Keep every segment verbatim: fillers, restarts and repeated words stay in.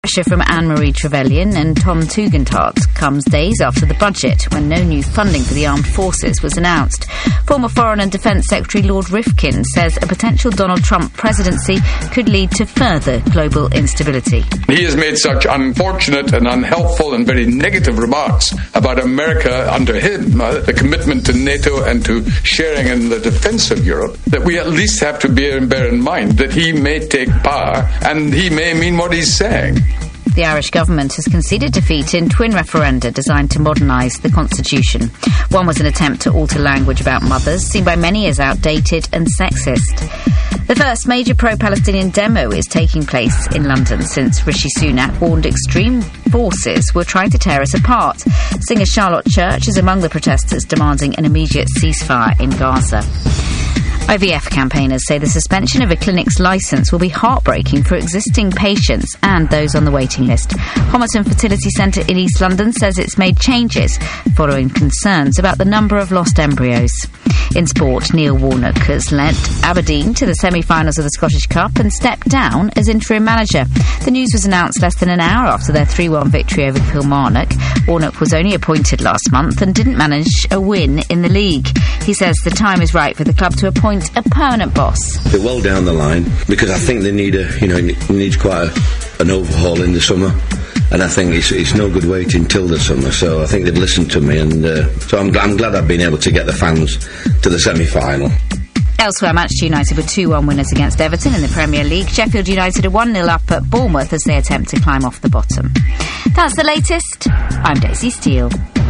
Pressure from Anne-Marie Trevelyan and Tom Tugendhat comes days after the budget, when no new funding for the armed forces was announced. Former Foreign and Defence Secretary Lord Rifkin says a potential Donald Trump presidency could lead to further global instability. He has made such unfortunate and unhelpful and very negative remarks about America under him, uh, the commitment to NATO and to sharing in the defence of Europe, that we at least have to bear, bear in mind that he may take power and he may mean what he's saying. The Irish government has conceded defeat in twin referenda designed to modernise the constitution. One was an attempt to alter language about mothers, seen by many as outdated and sexist. The first major pro-Palestinian demo is taking place in London since Rishi Sunak warned extreme forces were trying to tear us apart. Singer Charlotte Church is among the protesters demanding an immediate ceasefire in Gaza. I V F campaigners say the suspension of a clinic's licence will be heartbreaking for existing patients and those on the waiting list. Homerton Fertility Centre in East London says it's made changes following concerns about the number of lost embryos. In sport, Neil Warnock has led Aberdeen to the semi-finals of the Scottish Cup and stepped down as interim manager. The news was announced less than an hour after their three one victory over Kilmarnock. Warnock was only appointed last month and didn't manage a win in the league. He says the time is right for the club to appoint a permanent boss. They're well down the line because I think they need a, you know, needs quite a, an overhaul in the summer, and I think it's it's no good waiting till the summer. So I think they've listened to me, and uh, so I'm, I'm glad I've been able to get the fans to the semi-final. Elsewhere, Manchester United were two one winners against Everton in the Premier League. Sheffield United are one nil up at Bournemouth as they attempt to climb off the bottom. That's the latest. I'm Daisy Steele.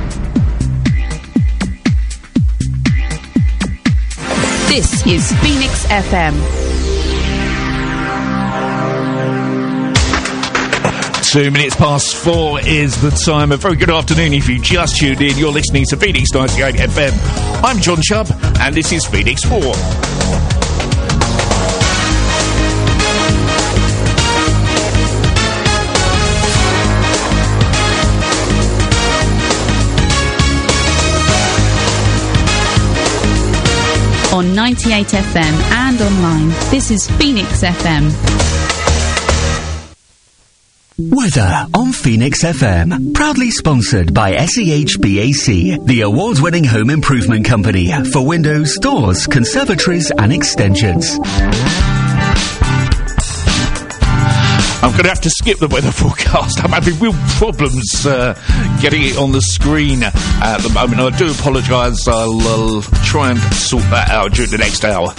This is Phoenix F M. Two minutes past four is the time. A very good afternoon if you just tuned in. You're listening to Phoenix ninety-eight F M. I'm John Chubb, and this is Phoenix four. On ninety-eight F M and online, this is Phoenix F M. Weather on Phoenix F M. Proudly sponsored by S E H B A C, the award-winning home improvement company for windows, doors, conservatories and extensions. I'm going to have to skip the weather forecast. I'm having real problems uh, getting it on the screen at the moment. I do apologise. I'll uh, try and sort that out during the next hour.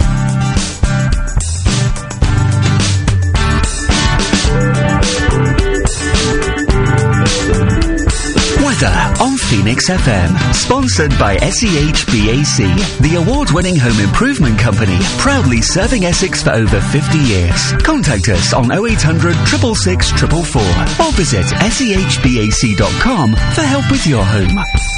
Weather on Phoenix F M. Sponsored by S E H B A C, the award-winning home improvement company, proudly serving Essex for over fifty years. Contact us on oh eight hundred, six six six, four four four or visit S E H B A C dot com for help with your home.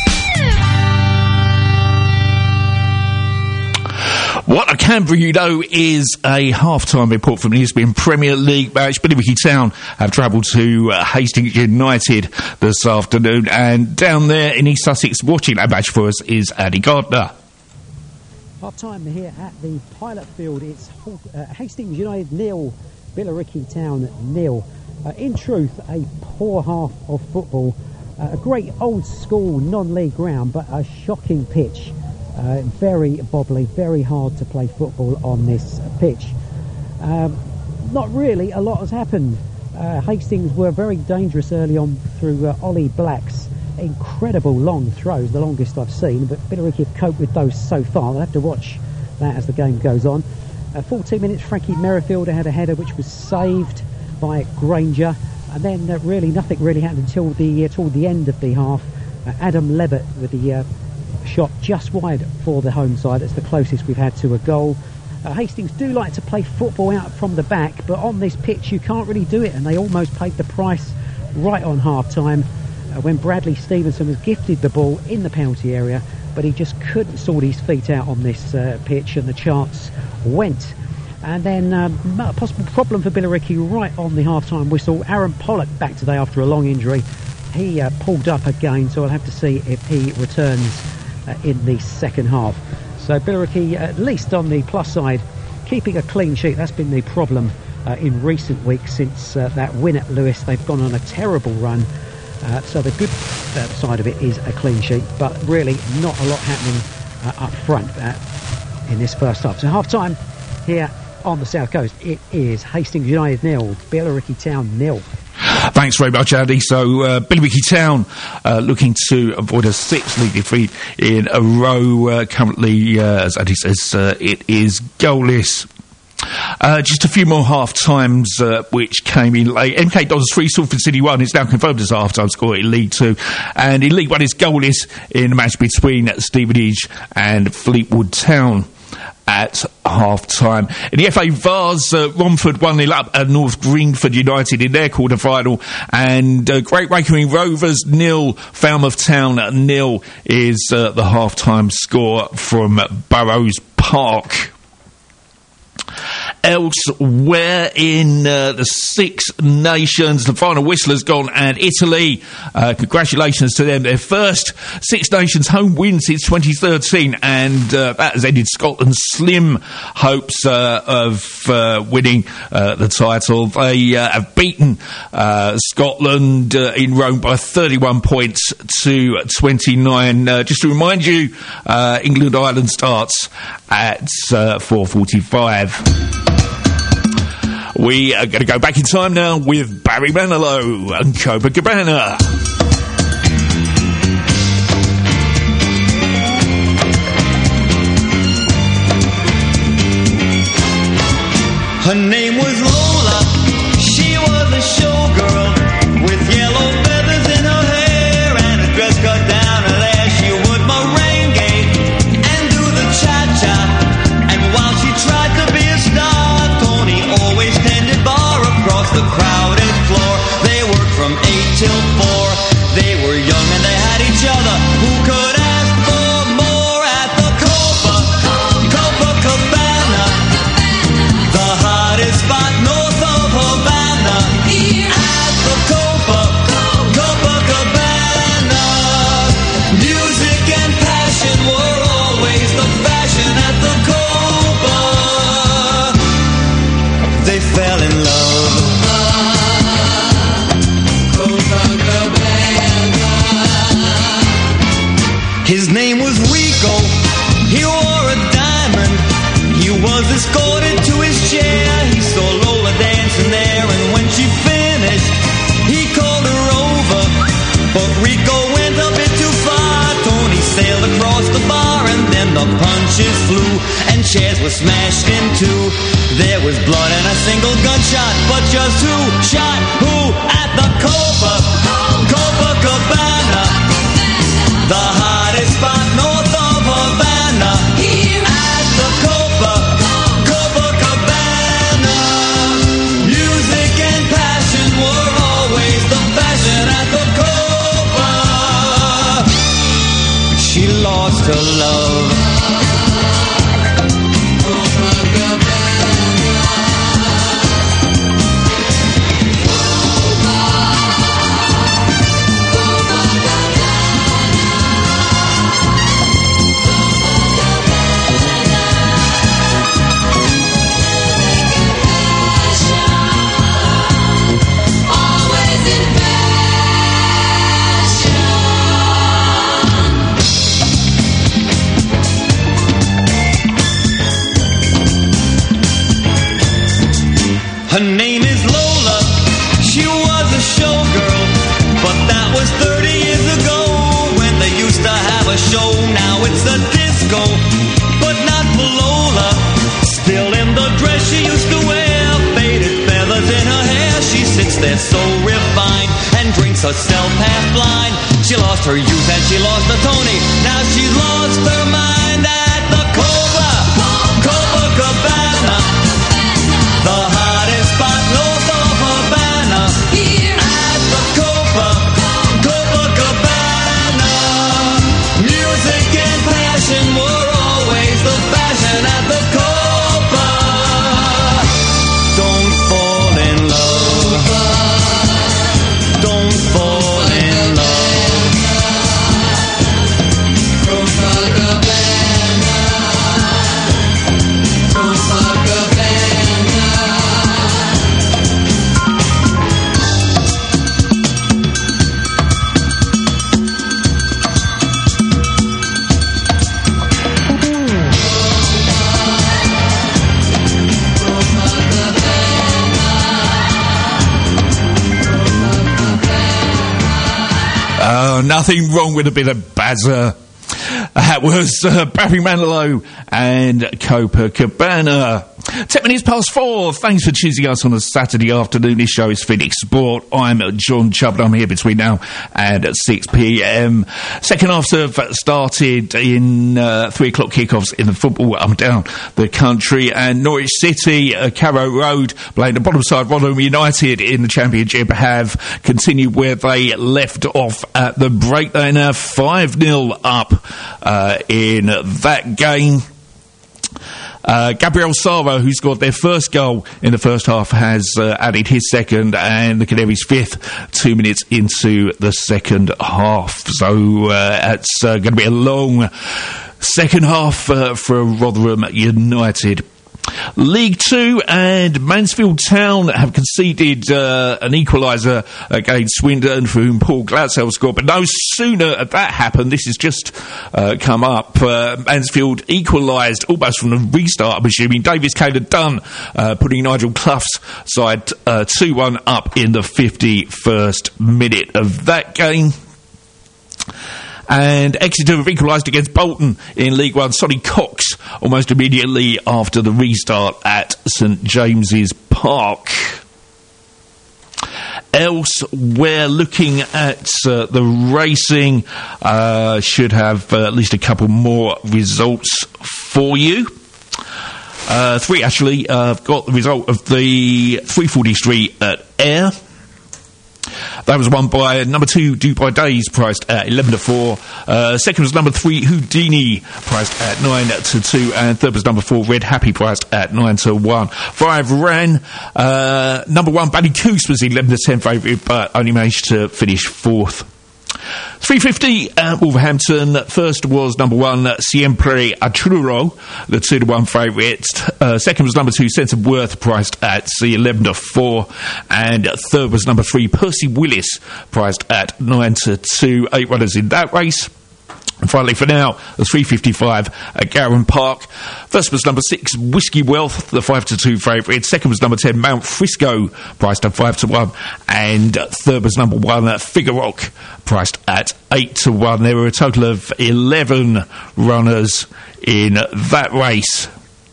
What I can bring you, though, is a half-time report from the Eastbourne Premier League match. Billericay Town have travelled to uh, Hastings United this afternoon, and down there in East Sussex, watching that match for us is Andy Gardner. Half-time here at the Pilot Field. It's uh, Hastings United nil, Billericay Town nil. Uh, in truth, a poor half of football. Uh, a great old-school non-league ground, but a shocking pitch. Uh, very bobbly, very hard to play football on this pitch. Um, not really a lot has happened. Uh, Hastings were very dangerous early on through uh, Ollie Black's incredible long throws, the longest I've seen, but Billericay have coped with those so far. They'll have to watch that as the game goes on. Uh, fourteen minutes, Frankie Merrifielder had a header which was saved by Granger, and then uh, really nothing really happened until the uh, toward the end of the half. Uh, Adam Levitt with the uh, shot just wide for the home side. It's the closest we've had to a goal. Uh, Hastings do like to play football out from the back, but on this pitch you can't really do it, and they almost paid the price right on half-time uh, when Bradley Stevenson was gifted the ball in the penalty area, but he just couldn't sort his feet out on this uh, pitch, and the chance went. And then um, a possible problem for Billericay right on the half-time whistle. Aaron Pollock back today after a long injury. He uh, pulled up again, so I'll have to see if he returns Uh, in the second half. So Billericay, at least on the plus side, keeping a clean sheet. That's been the problem uh, in recent weeks since uh, that win at Lewes. They've gone on a terrible run. Uh, so the good uh, side of it is a clean sheet, but really not a lot happening uh, up front uh, in this first half. So half time here on the South Coast, it is Hastings United nil, Billericay Town nil. Thanks very much, Andy. So, uh, Billericay Town uh, looking to avoid a sixth league defeat in a row. Uh, currently, uh, as Andy says, uh, it is goalless. Uh, just a few more half times uh, which came in late. M K Dons three, Salford City one. It's now confirmed as a half time score in League two. And in League one, it's goalless in the match between Stevenage and Fleetwood Town at half time. In the F A Vase, uh, Romford one nil up at North Greenford United in their quarter final, and uh, Great Wakering Rovers nil, Falmouth Town nil is uh, the half time score from Burrows Park. Elsewhere in uh, the Six Nations, the final whistle has gone, and Italy, uh, congratulations to them, their first Six Nations home win since twenty thirteen, and uh, that has ended Scotland's slim hopes uh, of uh, winning uh, the title. They uh, have beaten uh, Scotland uh, in Rome by thirty-one points to twenty-nine. Uh, just to remind you, uh, England-Ireland starts at uh, four forty-five. We are going to go back in time now with Barry Manilow and Copacabana. Her name was Lola, she was a showgirl with yellow feathers in her hair and a dress cut down her there. She would merengue and do the cha-cha, and while she tried to be a star, Tony always tended bar across the crowded floor. They worked from eight till four, they were young and they had each other. Who could ask for more at the Copa, Copacabana, the hottest spot north of Havana, at the Copa, Copacabana. Music and passion were always the fashion at the Copa. They fell in love. His name was Rico, he wore a diamond, he was escorted to his chair, he saw Lola dancing there, and when she finished, he called her over, but Rico went a bit too far. Tony sailed across the bar, and then the punches flew, and chairs were smashed in two. There was blood and a single gunshot, but just who shot who at the Copa, Copacabana, the hottest spot north of Havana, at the Copa, Copacabana. Music and passion were always the fashion at the Copa. She lost her love. Her name is Lola, she was a showgirl, but that was thirty years ago, when they used to have a show. Now it's a disco, but not for Lola. Still in the dress she used to wear, faded feathers in her hair. She sits there so refined and drinks herself half blind. She lost her youth and she lost her Tony. Now she's lost her mind at the Copa, Copacabana, the hottest spot north of Havana, at the Copa, Copacabana. Music and passion were always the fashion at the Copa. Don't fall in love. Don't fall in love. Copacabana. Oh, nothing wrong with a bit of Bazza. That was uh, Barry Manilow and Copacabana. Ten minutes past four. Thanks for choosing us on a Saturday afternoon. This show is Phoenix Sport. I'm John Chubb. I'm here between now and six p.m. Second halves have started in uh, three o'clock kickoffs in the football up and down the country. And Norwich City, uh, Carrow Road, playing the bottom side. Rotherham United in the Championship have continued where they left off at the break. They are now five nil up uh, in that game. Uh, Gabriel Sara, who scored their first goal in the first half, has uh, added his second, and the Canaries' fifth, two minutes into the second half. So uh, it's uh, going to be a long second half uh, for Rotherham United. League Two and Mansfield Town have conceded uh, an equaliser against Swindon, for whom Paul Glatzel scored. But no sooner had that happened, this has just uh, come up. Uh, Mansfield equalised almost from the restart, I'm assuming. Davis Caylor-Dunn uh, putting Nigel Clough's side uh, two one up in the fifty-first minute of that game. And Exeter have equalised against Bolton in League One. Sonny Cox almost immediately after the restart at St James's Park. Else, we're looking at uh, the racing. Uh, should have uh, at least a couple more results for you. Uh, three, actually. Uh, I've got the result of the three forty-three at Ayr. That was won by number two, Dubai Days, priced at eleven to four. Uh, second was number three, Houdini, priced at nine to two. And third was number four, Red Happy, priced at nine to one. Five ran. Uh, number one, Ballycoos, was eleven to ten favourite, but only managed to finish fourth. three fifty at Wolverhampton. First was number one, Siempre Achurro, the two to one favourite. Uh, second was number two, Sense of Worth, priced at eleven to four. And third was number three, Percy Willis, priced at nine to two. Eight runners in that race. And finally, for now, the three fifty-five at Gowan Park. First was number six, Whiskey Wealth, the five to two favourite. Second was number ten, Mount Frisco, priced at five to one. And third was number one, Figueroa, priced at eight to one. There were a total of eleven runners in that race.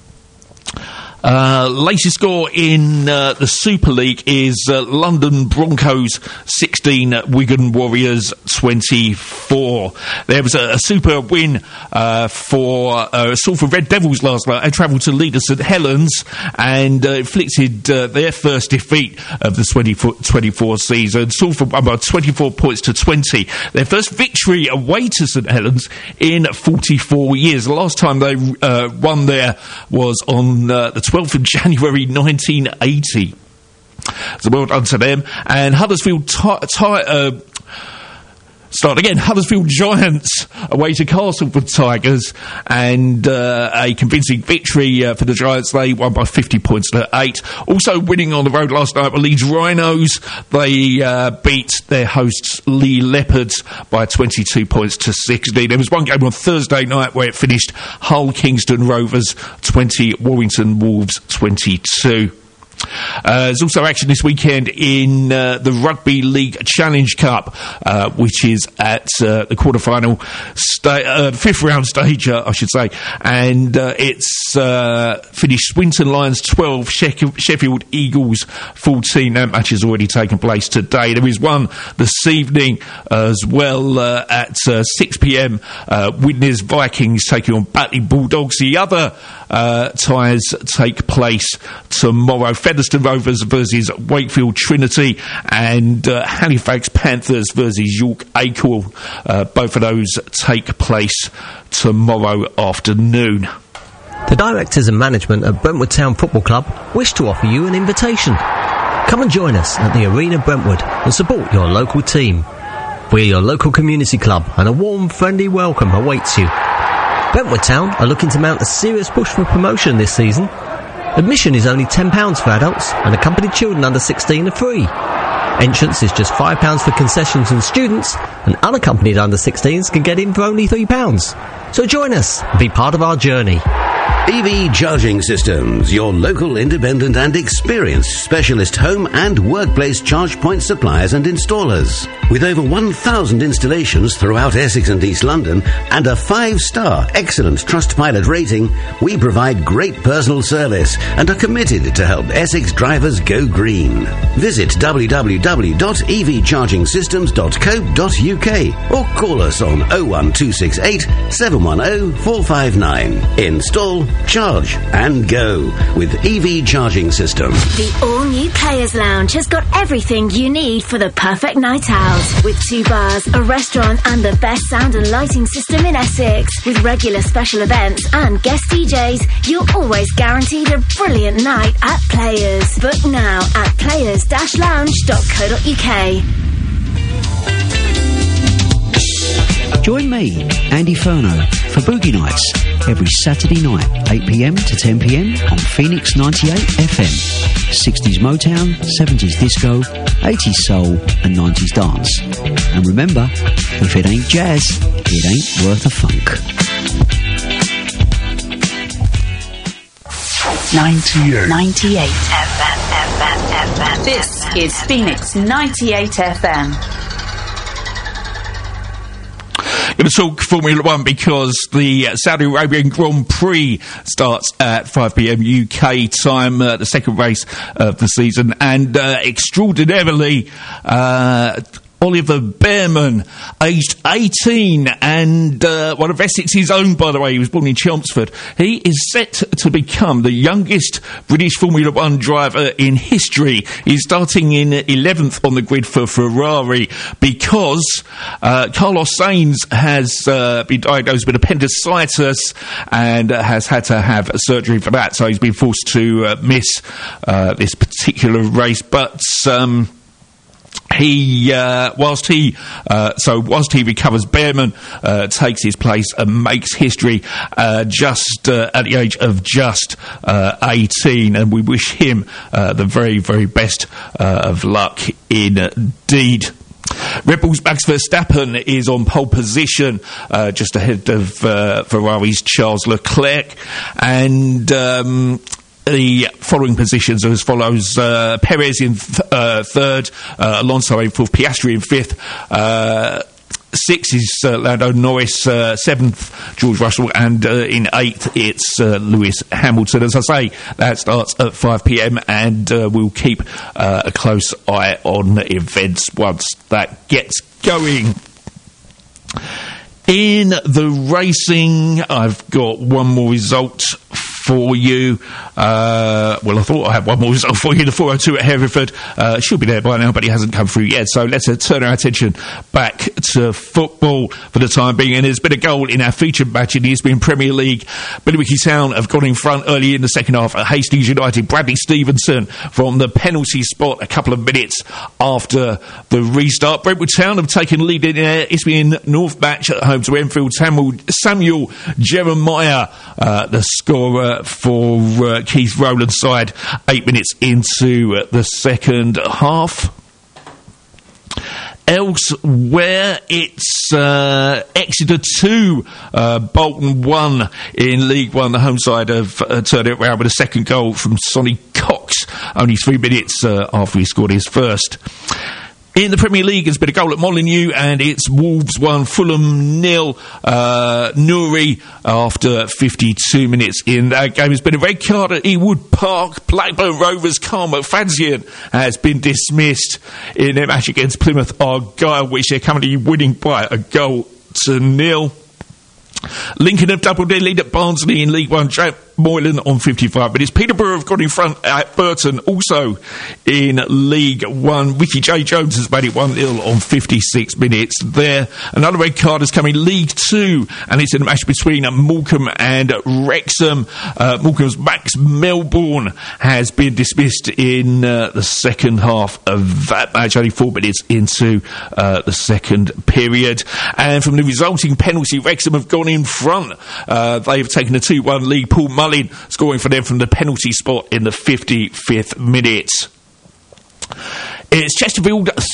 Uh, latest score in uh, the Super League is uh, London Broncos sixteen, Wigan Warriors twenty-four. There was a, a super win uh, for uh, Salford Red Devils last night. They travelled to Leeds St Helens and uh, inflicted uh, their first defeat of the twenty-four season. Salford won by twenty-four points to twenty. Their first victory away to St Helens in forty-four years. The last time they uh, won there was on uh, the twelfth of January nineteen eighty. So well done to them. And Huddersfield ti- ti- uh, start again. Huddersfield Giants away to Castleford Tigers, and uh, a convincing victory uh, for the Giants. They won by fifty points to eight. Also winning on the road last night were Leeds Rhinos. They uh, beat their hosts Lee Leopards by twenty-two points to sixteen. There was one game on Thursday night where it finished Hull Kingston Rovers twenty, Warrington Wolves twenty-two. Uh, there's also action this weekend in uh, the Rugby League Challenge Cup, uh, which is at uh, the quarter-final, sta- uh, fifth round stage, uh, I should say, and uh, it's uh, finished Swinton Lions twelve, Sheff- Sheffield Eagles fourteen. That match has already taken place today. There is one this evening as well uh, at uh, six p.m, uh, Widnes Vikings taking on Batley Bulldogs. The other uh, ties take place tomorrow. Featherstone Rovers versus Wakefield Trinity, and uh, Halifax Panthers versus York Acorn. Uh, both of those take place tomorrow afternoon. The directors and management at Brentwood Town Football Club wish to offer you an invitation. Come and join us at the Arena Brentwood and support your local team. We're your local community club, and a warm, friendly welcome awaits you. Brentwood Town are looking to mount a serious push for promotion this season. Admission is only ten pounds for adults, and accompanied children under sixteen are free. Entrance is just five pounds for concessions and students, and unaccompanied under sixteens can get in for only three pounds. So join us and be part of our journey. E V Charging Systems, your local independent and experienced specialist home and workplace charge point suppliers and installers. With over one thousand installations throughout Essex and East London and a five-star excellent Trustpilot rating, we provide great personal service and are committed to help Essex drivers go green. Visit w w w dot e v charging systems dot co dot u k or call us on oh one two six eight, seven one oh, four five nine. Install, charge and go with E V Charging Systems. The all-new Players Lounge has got everything you need for the perfect night out. With two bars, a restaurant and the best sound and lighting system in Essex. With regular special events and guest D Js, you're always guaranteed a brilliant night at Players. Book now at players dash lounge dot co dot u k. Join me, Andy Furno, for Boogie Nights every Saturday night, eight p m to ten p m on Phoenix ninety-eight F M. sixties Motown, seventies disco, eighties soul and nineties dance. And remember, if it ain't jazz, it ain't worth a funk. ninety-eight. ninety-eight F M, F M, F M. This is Phoenix ninety-eight F M. Going to talk Formula One because the Saudi Arabian Grand Prix starts at five p m U K time, uh, the second race of the season, and uh, extraordinarily uh, Oliver Bearman, aged eighteen, and uh, one of Essex's own, by the way. He was born in Chelmsford. He is set to become the youngest British Formula One driver in history. He's starting in eleventh on the grid for Ferrari because uh, Carlos Sainz has uh, been diagnosed with appendicitis and uh, has had to have surgery for that, so he's been forced to uh, miss uh, this particular race. But Um, He, uh, whilst he, uh, so whilst he recovers, Bearman uh, takes his place and makes history uh, just uh, at the age of just uh, eighteen, and we wish him uh, the very, very best uh, of luck indeed. Red Bull's Max Verstappen is on pole position, uh, just ahead of uh, Ferrari's Charles Leclerc, and Um, the following positions are as follows: uh, Perez in th- uh, third, uh, Alonso in fourth, Piastri in fifth, uh, sixth is uh, Lando Norris, uh, seventh George Russell, and uh, in eighth it's uh, Lewis Hamilton. As I say, that starts at five p m and uh, we'll keep uh, a close eye on events once that gets going. In the racing, I've got one more result for you. Uh, well, I thought I had one more result for you. The four oh two at Hereford uh, should be there by now, but he hasn't come through yet. So let's uh, turn our attention back to football for the time being. And there's been a goal in our featured match in the Eastbourne Premier League. Billericay Town have gone in front early in the second half at Hastings United. Bradley Stevenson from the penalty spot a couple of minutes after the restart. Brentwood Town have taken the lead in their Eastbourne North match at home to Enfield. Samuel, Samuel Jeremiah, uh, the scorer for uh, Keith Rowland's side, eight minutes into uh, the second half. Elsewhere, it's uh, Exeter two, uh, Bolton one in League One. The home side have uh, turned it around with a second goal from Sonny Cox, only three minutes uh, after he scored his first. In the Premier League, there's been a goal at Molineux, and it's Wolves one, Fulham nil. Uh, Nuri, after fifty-two minutes in that game, has been a red card at Ewood Park. Blackburn Rovers' Carl McFadzean has been dismissed in their match against Plymouth Argyle, which they're currently winning by a goal to nil. Lincoln have doubled their lead at Barnsley in League One. Jack Moylan on fifty-five minutes. Peterborough have got in front at Burton, also in League One. Ricky J. Jones has made it one nil on fifty-six minutes there. Another red card has come in League Two, and it's in a match between Morecambe and Wrexham. Uh, Morecambe's Max Melbourne has been dismissed in uh, the second half of that match, only four minutes into uh, the second period. And from the resulting penalty, Wrexham have gone in front. Uh, they've taken a two one lead. Paul Mullin scoring for them from the penalty spot in the fifty-fifth minute. It's Chesterfield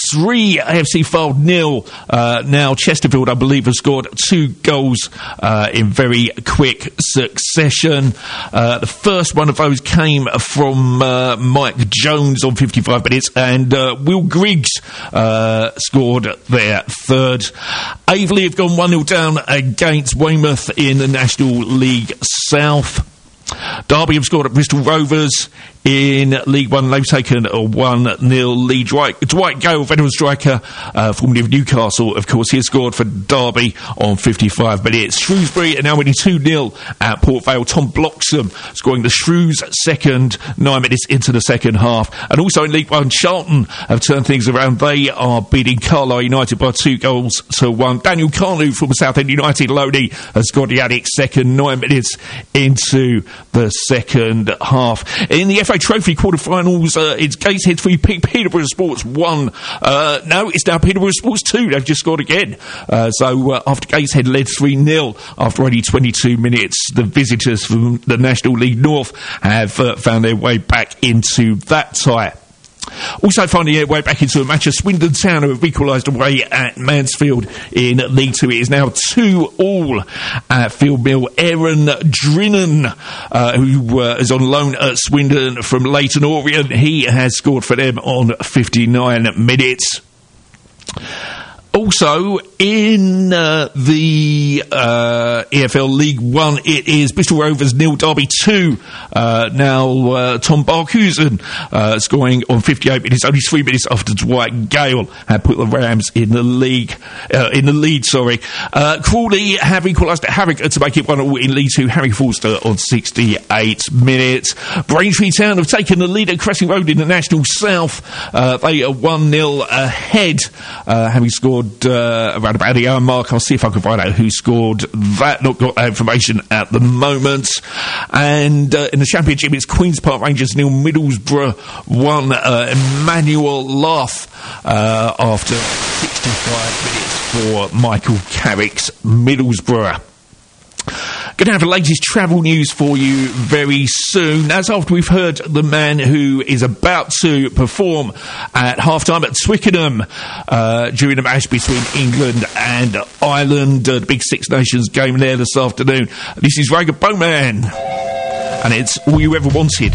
three, A F C Fylde nil. Uh, now, Chesterfield, I believe, has scored two goals uh, in very quick succession. Uh, the first one of those came from uh, Mike Jones on fifty-five minutes, and uh, Will Griggs uh, scored their third. Aveley have gone one nil down against Weymouth in the National League South. Derby have scored at Bristol Rovers in League One. They've taken a one nil lead. Dwight, Dwight Gale, veteran striker, uh, formerly of Newcastle, of course, he has scored for Derby on fifty-five minutes. Shrewsbury are now winning two nil at Port Vale. Tom Bloxham scoring the Shrews second, nine minutes into the second half. And also in League One, Charlton have turned things around. They are beating Carlisle United by two goals to one. Daniel Carnu from Southend United, Loney, has scored the Addicts second, nine minutes into the second half. In the F A Trophy quarter-finals, uh, it's Gateshead three, P- Peterborough Sports one. Uh, no, it's now Peterborough Sports two. They've just scored again. Uh, so uh, after Gateshead led three nil after only twenty-two minutes, the visitors from the National League North have uh, found their way back into that tie. Also finding their way back into a match of Swindon Town, who have equalised away at Mansfield in League Two. It is now two all at Field Mill. Aaron Drinnan, uh, who uh, is on loan at Swindon from Leyton Orient, he has scored for them on fifty-nine minutes. Also, in uh, the uh, E F L League One, it is Bristol Rovers nil, Derby two. Uh, now, uh, Tom Barkhuizen uh, scoring on fifty-eight minutes, only three minutes after Dwight Gale had put the Rams in the league, uh, in the lead. Sorry, uh, Crawley have equalised at Harrogate to make it one all in League Two. Harry Forster on sixty-eight minutes. Braintree Town have taken the lead at Cressing Road in the National South. Uh, they are one nil ahead, uh, having scored Uh, around about the hour mark. I'll see if I can find out who scored that. Not got that information at the moment. And uh, in the Championship, it's Queen's Park Rangers nil, Middlesbrough one. Uh, Emmanuel Lath uh, after sixty-five minutes for Michael Carrick's Middlesbrough. Going to have the latest travel news for you very soon. That's after we've heard the man who is about to perform at half-time at Twickenham uh, during the match between England and Ireland, uh, the big Six Nations game there this afternoon. This is Raga Bowman, and it's All You Ever Wanted.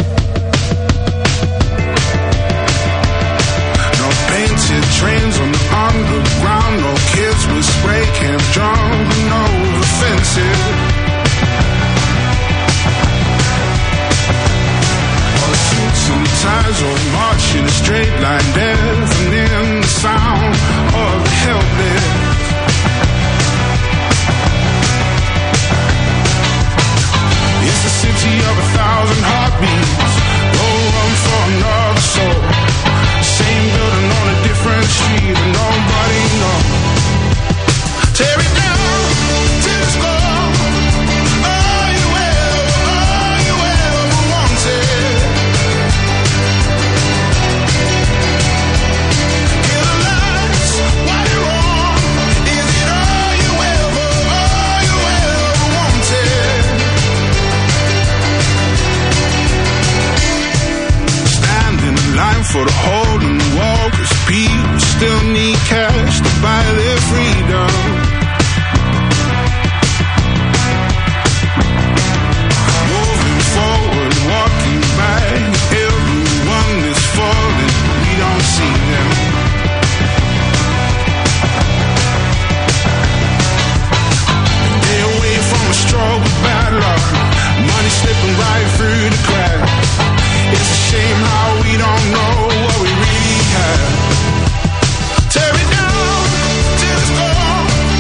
No painted trains on the underground, no kids with spray cans drawn, no offensive. Some ties or march in a straight line, deafening the sound of the helpless. It's the city of a thousand heartbeats. Go run for another soul. Same building on a different street, and nobody knows. Tear it down till it's gone. All you ever, all you ever wanted. For the hole in the wall, cause people still need cash to buy their freedom. Moving forward, walking back, everyone is falling, we don't see them. They away from a struggle with bad luck, money slipping right through the cracks. It's a shame how we don't know what we really have. Tear it down till it's gone.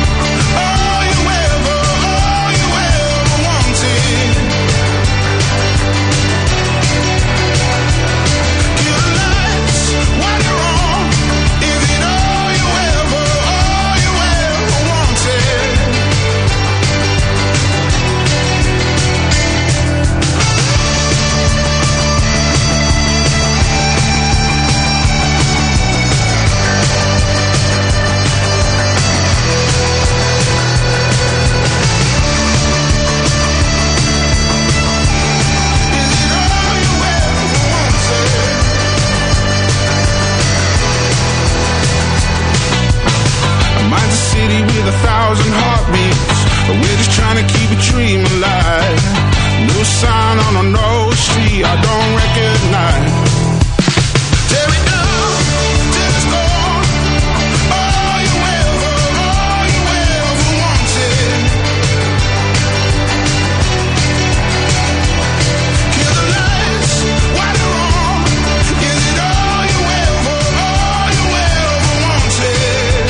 city with a thousand heartbeats. We're just trying to keep a dream alive. No sign on a no street I don't recognize. Tear it down till it's gone. All you ever, all you ever wanted. Kill the lights while they're on. Is it all you ever, all you ever wanted?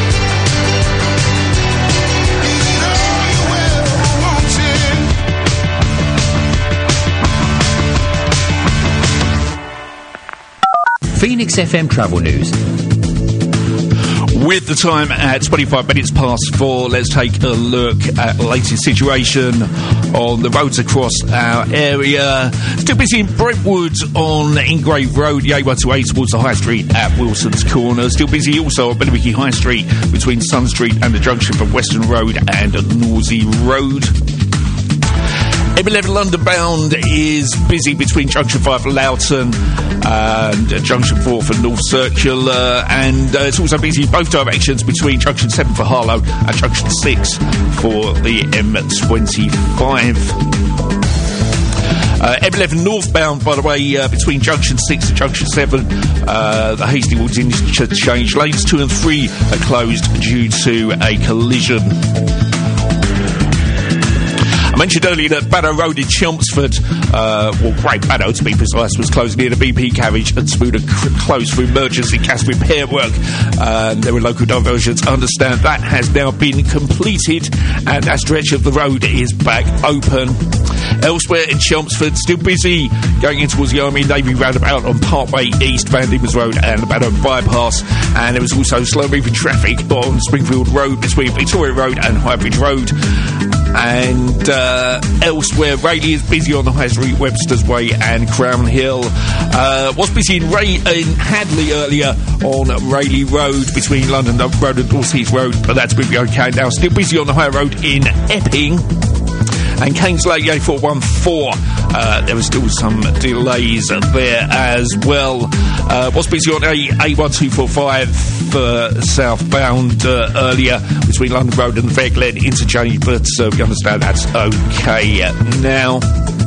Is it all you ever wanted? Phoenix F M Travel News. With the time at twenty-five minutes past four, let's take a look at the latest situation on the roads across our area. Still busy in Brentwood on Ingrave Road, the A one twenty-eight towards the High Street at Wilson's Corner. Still busy also on Billericay High Street between Sun Street and the junction from Western Road and Norsey Road. M eleven London bound is busy between Junction five for Loughton and uh, Junction four for North Circular, and uh, it's also busy in both directions between Junction seven for Harlow and Junction six for the M twenty-five. Uh, M eleven northbound, by the way, uh, between Junction six and Junction seven, uh, the Hastings Woods interchange. Lanes two and three are closed due to a collision. I mentioned earlier that Baddow Road in Chelmsford, uh, well, Great Baddow to be precise, was closed near the B P carriage and Spooner c- closed for emergency gas repair work. Uh, there were local diversions. I understand that has now been completed and that stretch of the road is back open. Elsewhere in Chelmsford, still busy going in towards the Army Navy roundabout on Parkway East, Van Diemen's Road and the Baddow bypass. And there was also slow moving traffic on Springfield Road between Victoria Road and Highbridge Road. And uh, elsewhere, Rayleigh is busy on the High Street, Webster's Way and Crown Hill. Uh, was busy in, Ray- in Hadley earlier on Rayleigh Road between London Road and Dorset Road, but that's moving okay now. Still busy on the High Road in Epping. And Kingsley A four one four, uh, there were still some delays there as well. Uh, was busy on A one two four five uh, southbound uh, earlier between London Road and the Fair Glen interchange, but uh, we understand that's okay now.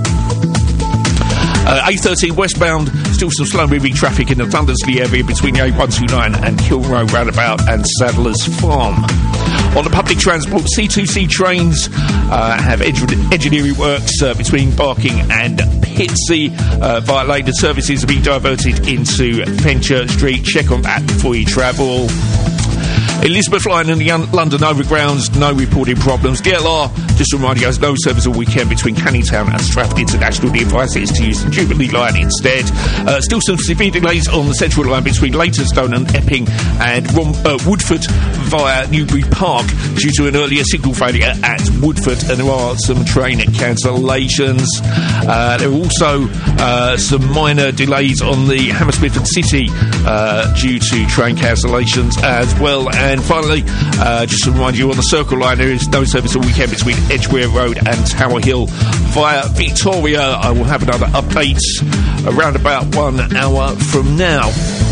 Uh, A thirteen westbound, still some slow-moving traffic in the Thundersley area between the A one two nine and Kilrow Roundabout and Sadler's Farm. On the public transport, C two C trains uh, have ed- engineering works uh, between Barking and Pitsea. Uh, via lane, the services are being diverted into Fenchurch Street. Check on that before you travel. Elizabeth Line and the un- London Overgrounds, no reported problems. D L R, just reminding us, no service all weekend between Canning Town and Stratford International. The advice is to use the Jubilee Line instead. Uh, still some severe delays on the Central Line between Leytonstone and Epping and Rom- uh, Woodford via Newbury Park due to an earlier signal failure at Woodford, and there are some train cancellations. Uh, there are also uh, some minor delays on the Hammersmith and City uh, due to train cancellations as well. And finally, uh, just to remind you, on the Circle Line, there is no service all weekend between Edgware Road and Tower Hill via Victoria. I will have another update around about one hour from now.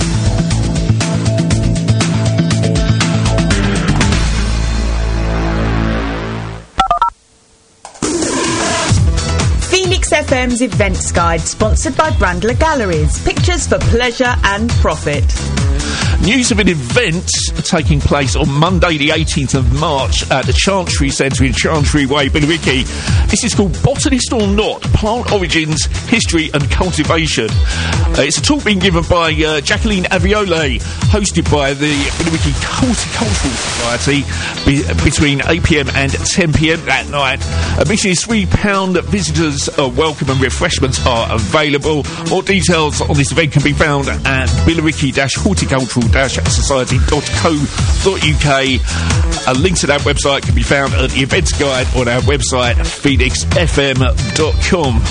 Phoenix F M's Events Guide, sponsored by Brandler Galleries. Pictures for pleasure and profit. News of an event taking place on Monday the eighteenth of March at the Chantry Centre in Chantry Way, Billericay. This is called Botanist or Not, Plant Origins, History and Cultivation. Uh, it's a talk being given by uh, Jacqueline Aviole, hosted by the Billericay Horticultural Society be- between eight p m and ten p m that night. Admission is three pounds. Visitors are welcome and refreshments are available. More details on this event can be found at billericay-horticultural society dot co dot uk. A link to that website can be found at the events guide on our website, phoenix f m dot com.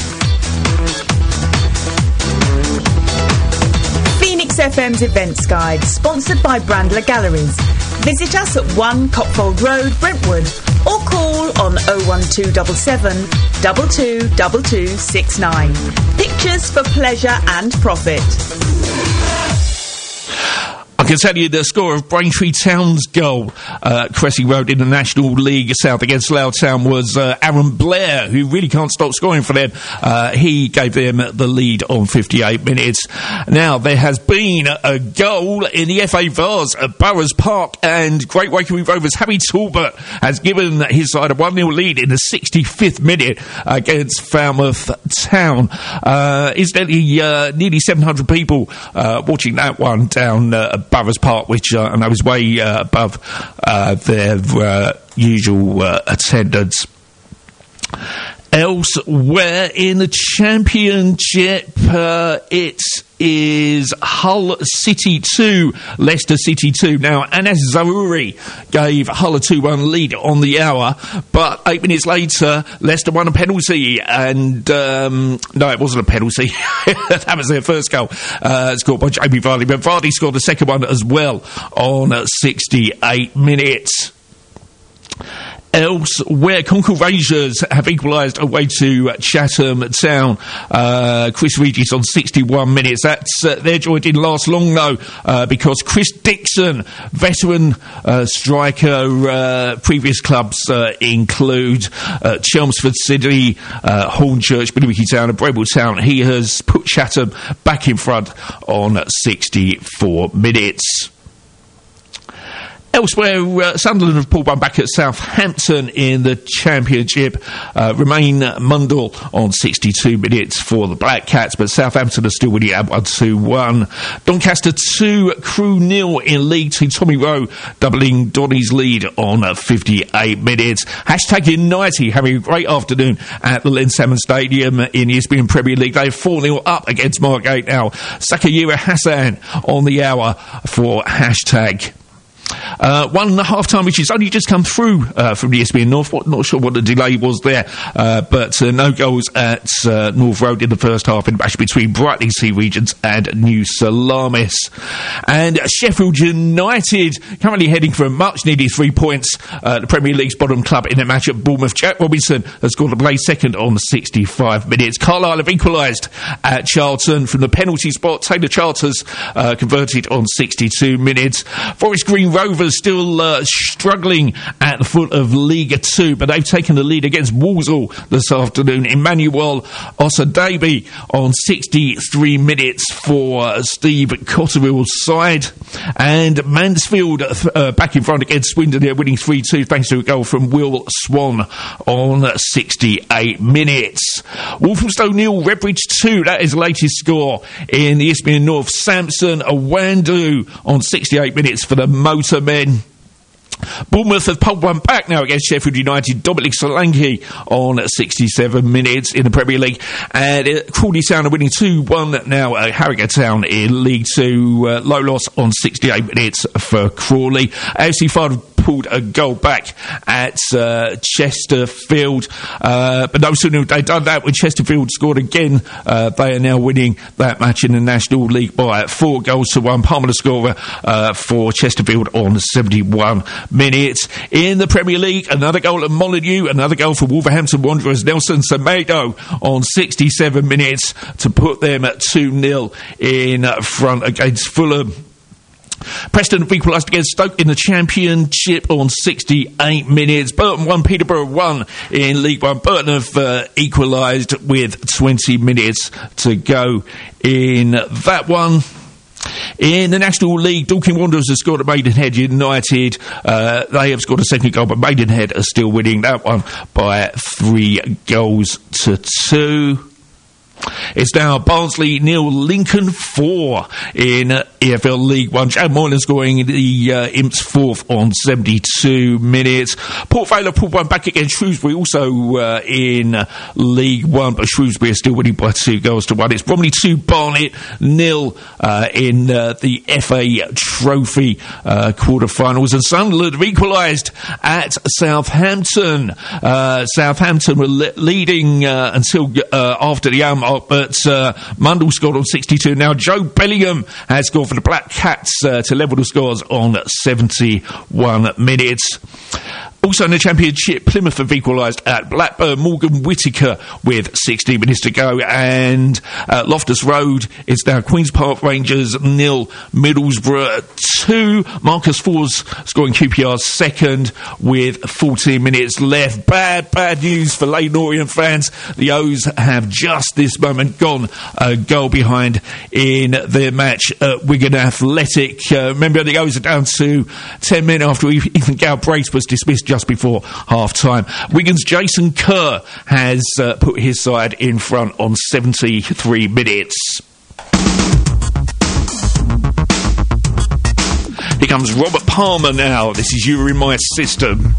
Phoenix F M's Events Guide, sponsored by Brandler Galleries. Visit us at one Copfold Road, Brentwood, or call on oh one two seven seven, two two two two six nine. Pictures for pleasure and profit. I can tell you the score of Braintree Town's goal, uh, Cressy Road in the National League South against Slough Town was uh, Aaron Blair, who really can't stop scoring for them. Uh, he gave them the lead on fifty-eight minutes. Now, there has been a goal in the F A Vase at Burrows Park, and Great Wakery Rovers' Harry Talbot has given his side a one nil lead in the sixty-fifth minute against Falmouth Town. Uh, incidentally, uh, nearly seven hundred people uh, watching that one down uh, at Burrows Park, which uh, I know is way uh, above uh, their uh, usual uh, attendance. Elsewhere in the Championship, uh, it is Hull City two, Leicester City two. Now, Anas Zahouri gave Hull a two one lead on the hour, but eight minutes later, Leicester won a penalty, and, um, no, it wasn't a penalty. That was their first goal, uh, scored by Jamie Vardy, but Vardy scored the second one as well on sixty-eight minutes. Elsewhere, Concord Rangers have equalised away to Chatham Town. Uh, Chris Regis on sixty-one minutes. That's uh, they're joined in last long though, uh, because Chris Dixon, veteran uh, striker, uh, previous clubs uh, include uh, Chelmsford City, uh, Hornchurch, Billericay Town, and Breville Town. He has put Chatham back in front on sixty-four minutes. Elsewhere, uh, Sunderland have pulled one back at Southampton in the Championship. Uh, Romain Mundell on sixty-two minutes for the Black Cats, but Southampton are still winning at one two one. Doncaster two, Crewe nil in League Two. Tommy Rowe doubling Donny's lead on uh, fifty-eight minutes. Hashtag United having a great afternoon at the Len Salmon Stadium in the Isthmian Premier League. They're four nil up against Margate now. Sakayira Hassan on the hour for Hashtag. Uh, one half-time which has only just come through uh, from the Isthmian North. What, not sure what the delay was there, uh, but uh, no goals at uh, North Road in the first half in the match between Brightling Sea Regents and New Salamis. And Sheffield United currently heading for a much-needed three points. Uh, the Premier League's bottom club in a match at Bournemouth. Jack Robinson has scored a play second on sixty-five minutes. Carlisle have equalised at Charlton from the penalty spot. Taylor Charters uh, converted on sixty-two minutes. Forest Green Rovers still uh, struggling at the foot of Liga two, but they've taken the lead against Walsall this afternoon. Emmanuel Osadebe on sixty-three minutes for uh, Steve Cotterill's side. And Mansfield uh, back in front against Swindon. They're winning three two thanks to a goal from Will Swan on sixty-eight minutes. Walthamstow nil, Redbridge two. That is the latest score in the Isthmian North. Samson Awandu on sixty-eight minutes for the Motormen. Bournemouth have pulled one back now against Sheffield United. Dominic Solanke on sixty-seven minutes in the Premier League. And uh, Crawley Town are winning two one now at Harrogate Town in League Two. Uh, low loss on sixty-eight minutes for Crawley. A F C Fylde pulled a goal back at uh, Chesterfield. Uh, but no sooner had they done that when Chesterfield scored again. Uh, they are now winning that match in the National League by four goals to one. Palmer the scorer uh, for Chesterfield on seventy-one minutes. In the Premier League, another goal at Molineux, another goal for Wolverhampton Wanderers. Nelson Semedo on sixty-seven minutes to put them at two nil in front against Fulham. Preston have equalised against Stoke in the Championship on sixty-eight minutes. Burton won, Peterborough won in League One. Burton have uh, equalised with twenty minutes to go in that one. In the National League, Dorking Wanderers have scored at Maidenhead United. Uh, they have scored a second goal, but Maidenhead are still winning that one by three goals to two. It's now Barnsley nil, Lincoln four in uh, E F L League One. Chad Moylan scoring the uh, Imps fourth on seventy-two minutes. Port Vale pulled one back against Shrewsbury, also uh, in uh, League One, but Shrewsbury are still winning by two goals to one. It's Bromley two, Barnet nil uh, in uh, the F A Trophy uh, quarter-finals. And Sunderland have equalised at Southampton. Uh, Southampton were le- leading uh, until uh, after the hour, but uh, Mundell scored on sixty-two. Now Joe Bellingham has scored for the Black Cats uh, to level the scores on seventy-one minutes. Also in the Championship, Plymouth have equalised at Blackburn. Morgan Whittaker with sixteen minutes to go. And uh, Loftus Road, it's now Queen's Park Rangers nil, Middlesbrough two. Marcus Fors scoring Q P R's second with fourteen minutes left. Bad, bad news for Leyton Orient fans. The O's have just this moment gone a goal behind in their match at Wigan Athletic. Uh, remember, the O's are down to ten minutes after Ethan Galbraith was dismissed just before half-time. Wigan's Jason Kerr has uh, put his side in front on seventy-three minutes. Here comes Robert Palmer now. This is You Are In My System.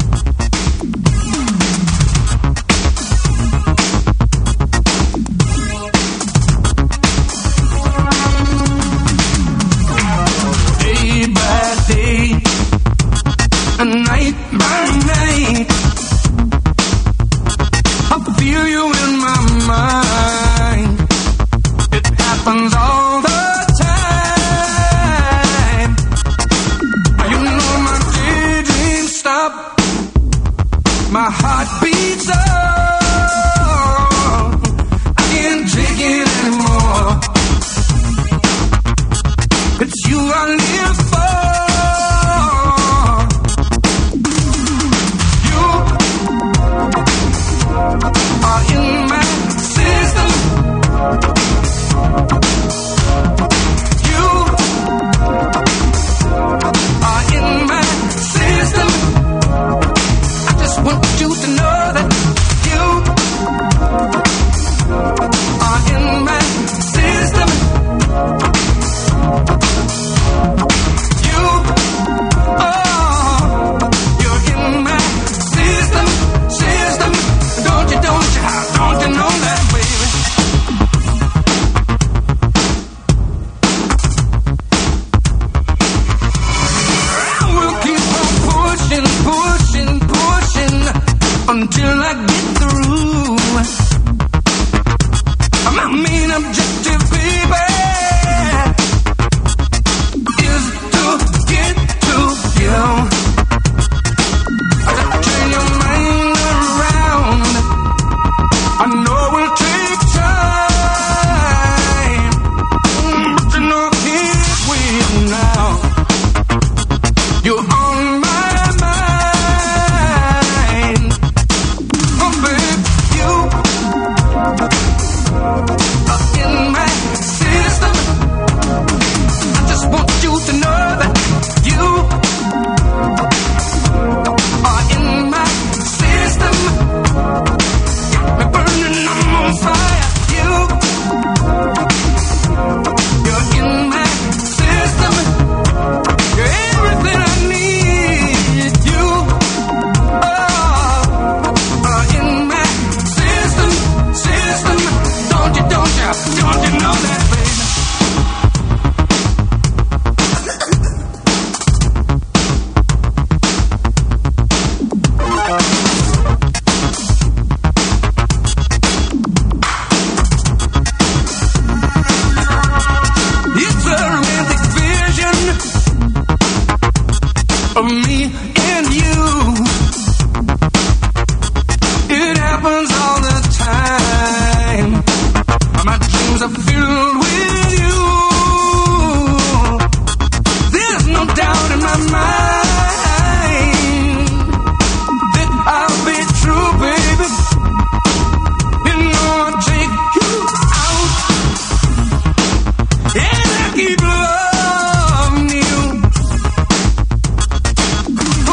Day by day, and night by night, I feel you in my mind. It happens all the time. You know my daydreams stop, my heart beats up. I can't take it anymore. It's you I live for. Are in my system. You are in my system. I just want you to know that you are in my system. You, oh, you're in my system, system. Don't you, don't you, don't you know that, baby? I will keep on pushing, pushing, pushing until I get through. My main objective, baby, is to get to you. I gotta turn your mind around. I know it will take time, but you know here we are now. You're on my mind. Oh, babe, you are in my system. I just want you to know that you are in my system. Me burning, I'm on fire. You, you're in my system. You're everything I need. You, oh, are in my system, system. Don't you, don't you, don't you know that, baby? It's a romantic vision of me and you. It happens all the time. My dreams are filled with you. There's no doubt in my mind that I'll be true, baby. You know I'll take you out, and I keep loving you.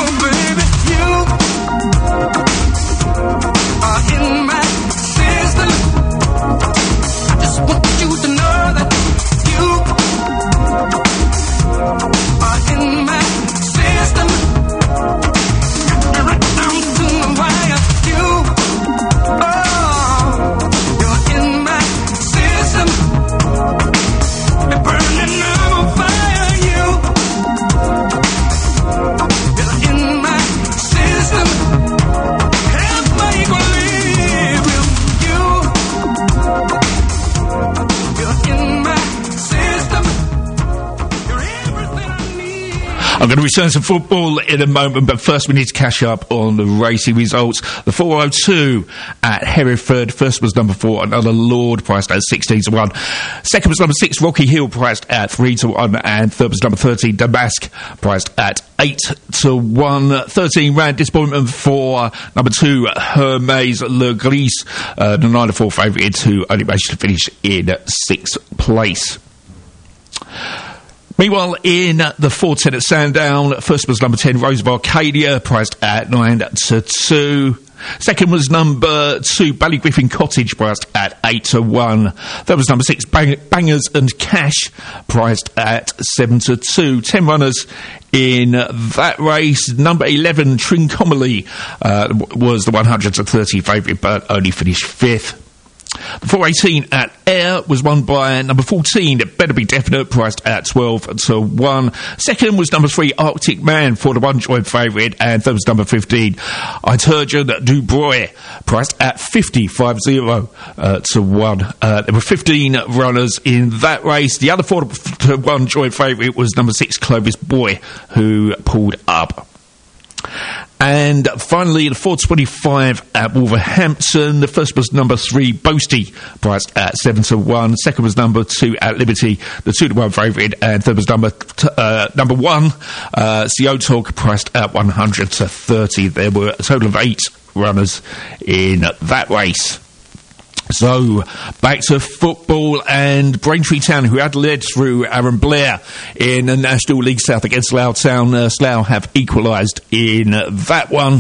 return to football in a moment, but first we need to catch up on the racing results. The four oh two at Hereford. First was number four, Another Lord, priced at sixteen to one. Second was number six, Rocky Hill, priced at three to one. And third was number thirteen, Damask, priced at eight to one. thirteen Rand Disappointment for number two, Hermes Le Gris, uh, the nine to four favourite to only managed to finish in sixth place. Meanwhile, in the four ten at Sandown, first was number ten, Rose of Arcadia, priced at nine to two. Second was number two, Ballygriffin Cottage, priced at eight to one. Third was number six, Bang- Bangers and Cash, priced at seven to two. Ten runners in that race. Number eleven, Trincomalee, uh, was the one hundred to thirty favourite, but only finished fifth. The four eighteen at Ayr was won by number fourteen, Better Be Definite, priced at twelve to one. Second was number three, Arctic Man, for the one joint favourite, and third was number fifteen, Iturgeon Dubois, priced at fifty-five zero uh, to one. Uh, there were fifteen runners in that race. The other four to one joint favourite was number six, Clovis Boy, who pulled up. And finally, the four twenty-five at Wolverhampton. The first was number three, Boasty, priced at seven to one. Second was number two at Liberty, the two to one favourite. And third was number t- uh, number one, uh, Seotog, priced at one hundred to thirty. There were a total of eight runners in that race. So, back to football, and Braintree Town, who had led through Aaron Blair in the National League South against Slough Town. Uh, Slough have equalised in that one.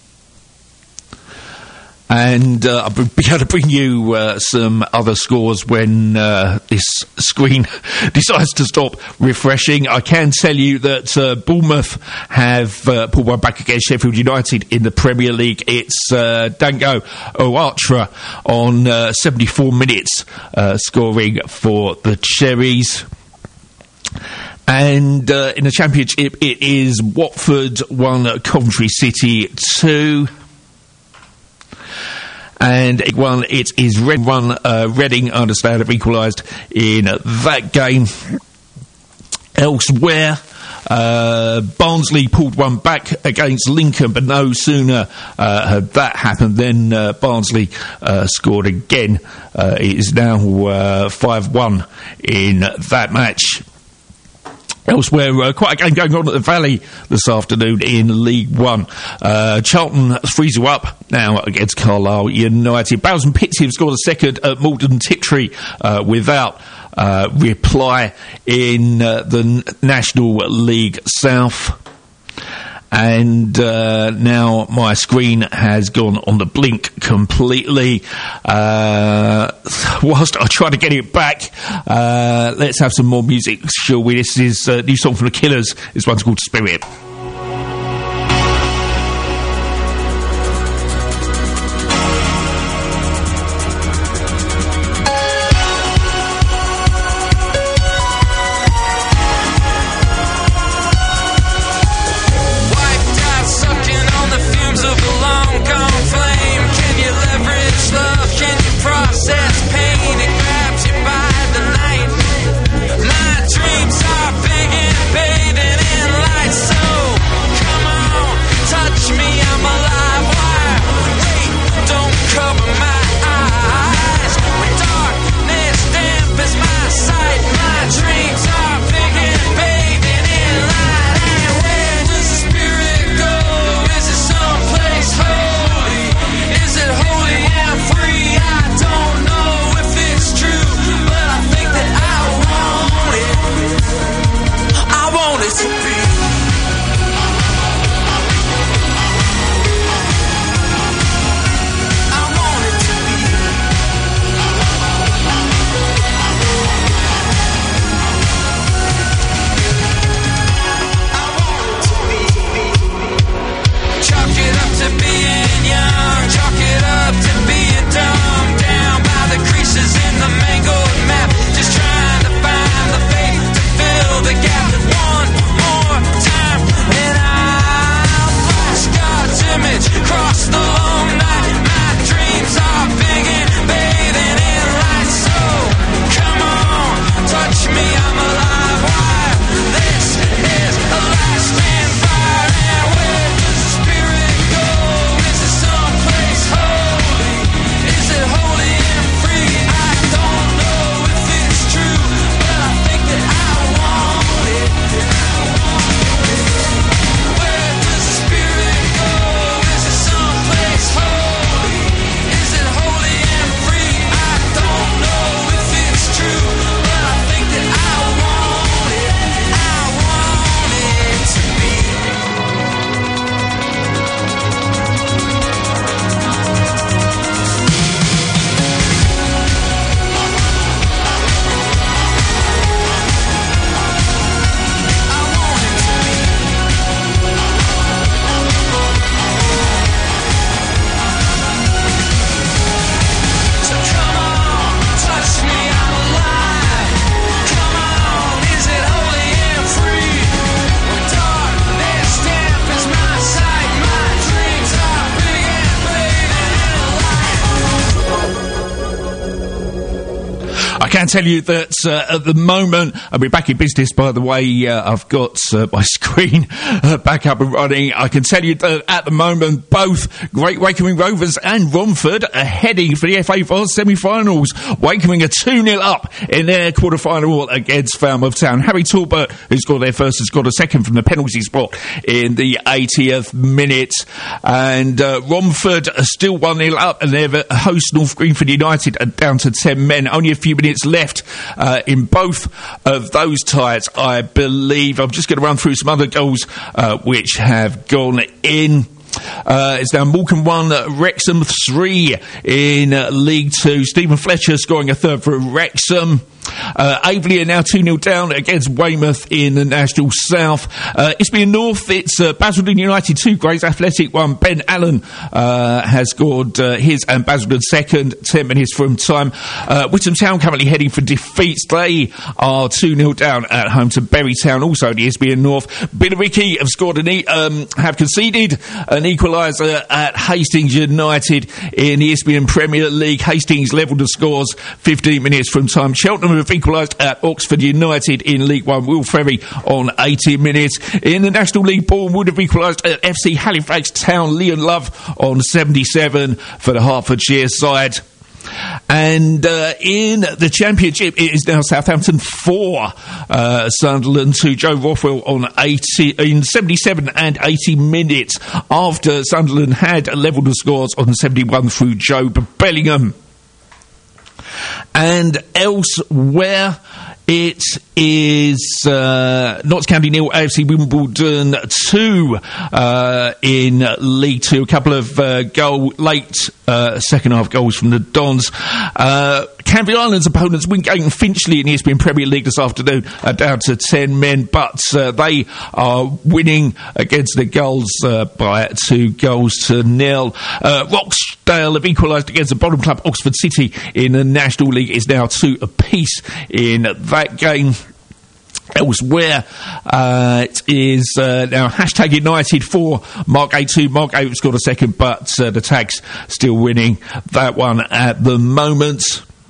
And uh, I'll be able to bring you uh, some other scores when uh, this screen decides to stop refreshing. I can tell you that uh, Bournemouth have uh, pulled one back against Sheffield United in the Premier League. It's uh, Dango Oatra on uh, seventy-four minutes uh, scoring for the Cherries. And uh, in the Championship, it is Watford one, Coventry City two. And it won, it is Red one, uh, Reading, I understand, have equalised in uh, that game. Elsewhere, uh, Barnsley pulled one back against Lincoln, but no sooner uh, had that happened than uh, Barnsley uh, scored again. Uh, it is now uh, five one in that match. Elsewhere, uh, quite a game going on at the Valley this afternoon in League One. Uh, Charlton freeze you up now against Carlisle United. Bowes and Pitsea have scored a second at Malden Tiptree uh, without uh, reply in uh, the National League South. And uh, now my screen has gone on the blink completely. Uh, whilst I try to get it back, uh, let's have some more music, shall we? This is a new song from The Killers. This one's called Spirit. My dreams are big and bathing in light, so can tell you that uh, at the moment, I'll be back in business, by the way. Uh, I've got uh, my screen uh, back up and running. I can tell you that at the moment, both Great Wakering Rovers and Romford are heading for the F A Vase semi-finals. Wakering are two nil up in their quarter-final against Falmouth Town. Harry Talbot, who scored their first, has got a second from the penalty spot in the eightieth minute. And uh, Romford are still one nil up, and they're host North Greenford United are down to ten men. Only a few minutes left uh, in both of those ties, I believe. I'm just going to run through some other goals uh, which have gone in. Uh, it's now Morecambe one, Wrexham three in uh, League Two. Stephen Fletcher scoring a third for Wrexham. Uh, Aveley are now two nil down against Weymouth in the National South. Uh, Isthmian North, it's uh, Basildon United two, Grays Athletic one. Ben Allen uh, has scored uh, his and Basildon second, ten minutes from time. Uh, Witham Town currently heading for defeats. They are two nil down at home to Bury Town, also the Isthmian North. Billericay have scored an e- um, have conceded an equaliser at Hastings United in the Isthmian Premier League. Hastings levelled the scores fifteen minutes from time. Cheltenham have equalised at Oxford United in League One. Will Ferry on eighty minutes. In the National League, Bournemouth have equalised at F C Halifax Town. Leon Love on seventy-seven for the Hertfordshire side. And uh, in the Championship, it is now Southampton four, uh, Sunderland two. Joe Rothwell on eighty in seventy-seven and eighty minutes after Sunderland had levelled the scores on seventy-one through Jobe Bellingham. And elsewhere, it is uh, Notts County nil, A F C Wimbledon two uh, in League Two. A couple of uh, goal late uh, second half goals from the Dons. Uh, Canvey Island's opponents, Wingate and Finchley in the Eastbourne Premier League this afternoon, are down to ten men, but uh, they are winning against the Gulls uh, by two goals to nil. Uh, Rochdale have equalised against the bottom club, Oxford City, in the National League. It's now two apiece in that game. Elsewhere, uh, it is uh, now hashtag United for Margate two. Margate scored a second, but uh, the Tags still winning that one at the moment.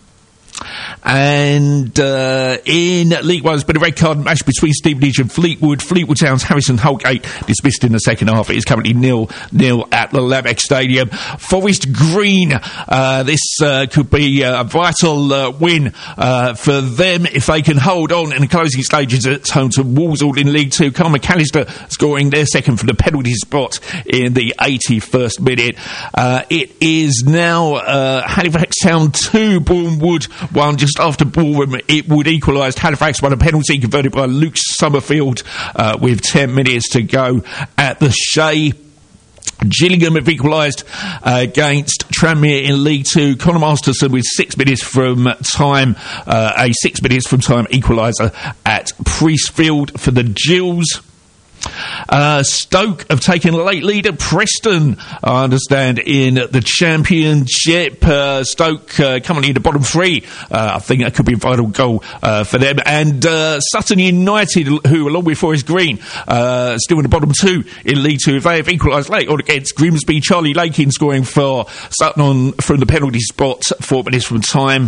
And uh, in League One, there's been a red card match between Stevenage and Fleetwood. Fleetwood Town's Harrison Holgate dismissed in the second half. It is currently nil nil at the Lameck Stadium. Forest Green, uh, this uh, could be a vital uh, win uh, for them if they can hold on in the closing stages at home to Walsall in League Two. Carl McAllister scoring their second from the penalty spot in the eighty-first minute. Uh, it is now uh, Halifax Town two, Bournemouth one. Just after Boreham, it would equalised. Halifax won a penalty converted by Luke Summerfield uh, with ten minutes to go at the Shea. Gillingham have equalised uh, against Tranmere in League Two. Conor Masterson with six minutes from time, uh, a six minutes from time equaliser at Priestfield for the Gills. Uh, Stoke have taken a late lead at Preston, I understand, in the Championship. Uh, Stoke uh, currently in the bottom three. Uh, I think that could be a vital goal uh, for them. And uh, Sutton United, who along with Forest Green, uh, still in the bottom two in League Two. They have equalised late on against Grimsby. Charlie Lakin scoring for Sutton on, from the penalty spot, four minutes from time.